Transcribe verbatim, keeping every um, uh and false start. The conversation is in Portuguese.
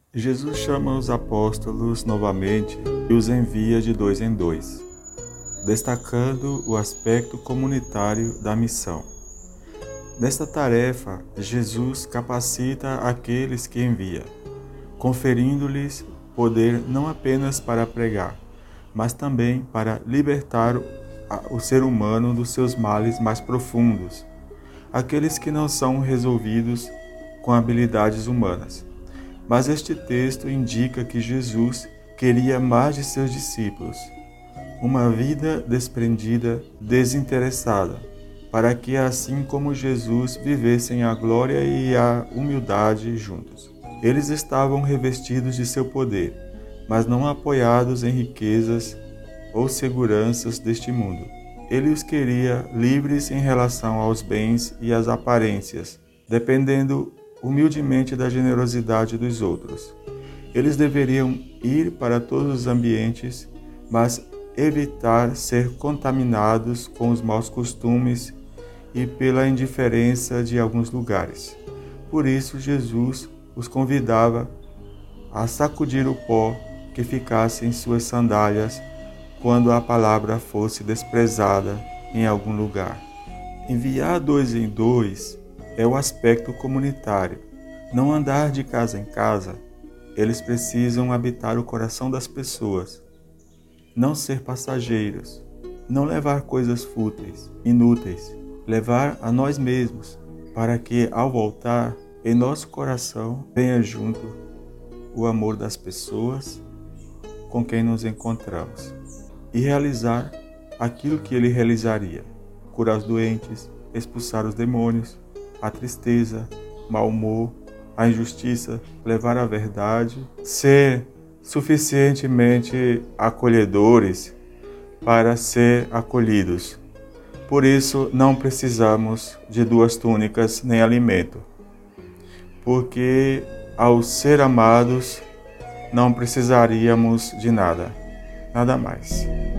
Jesus chama os apóstolos novamente e os envia de dois em dois, destacando o aspecto comunitário da missão. Nesta tarefa, Jesus capacita aqueles que envia, conferindo-lhes poder não apenas para pregar, mas também para libertar o ser humano dos seus males mais profundos, aqueles que não são resolvidos com habilidades humanas. Mas este texto indica que Jesus queria mais de seus discípulos, uma vida desprendida, desinteressada, para que assim como Jesus vivessem a glória e a humildade juntos. Eles estavam revestidos de seu poder, mas não apoiados em riquezas ou seguranças deste mundo. Ele os queria livres em relação aos bens e às aparências, dependendo humildemente da generosidade dos outros. Eles deveriam ir para todos os ambientes, mas evitar ser contaminados com os maus costumes e pela indiferença de alguns lugares. Por isso, Jesus os convidava a sacudir o pó que ficasse em suas sandálias quando a palavra fosse desprezada em algum lugar. Enviar dois em dois é o aspecto comunitário. Não andar de casa em casa, eles precisam habitar o coração das pessoas. Não ser passageiros, não levar coisas fúteis, inúteis, levar a nós mesmos, para que, ao voltar, em nosso coração venha junto o amor das pessoas com quem nos encontramos e realizar aquilo que ele realizaria: curar os doentes, expulsar os demônios, a tristeza, mau humor, a injustiça, levar a verdade, ser suficientemente acolhedores para ser acolhidos. Por isso, não precisamos de duas túnicas nem alimento, porque ao ser amados, não precisaríamos de nada, nada mais.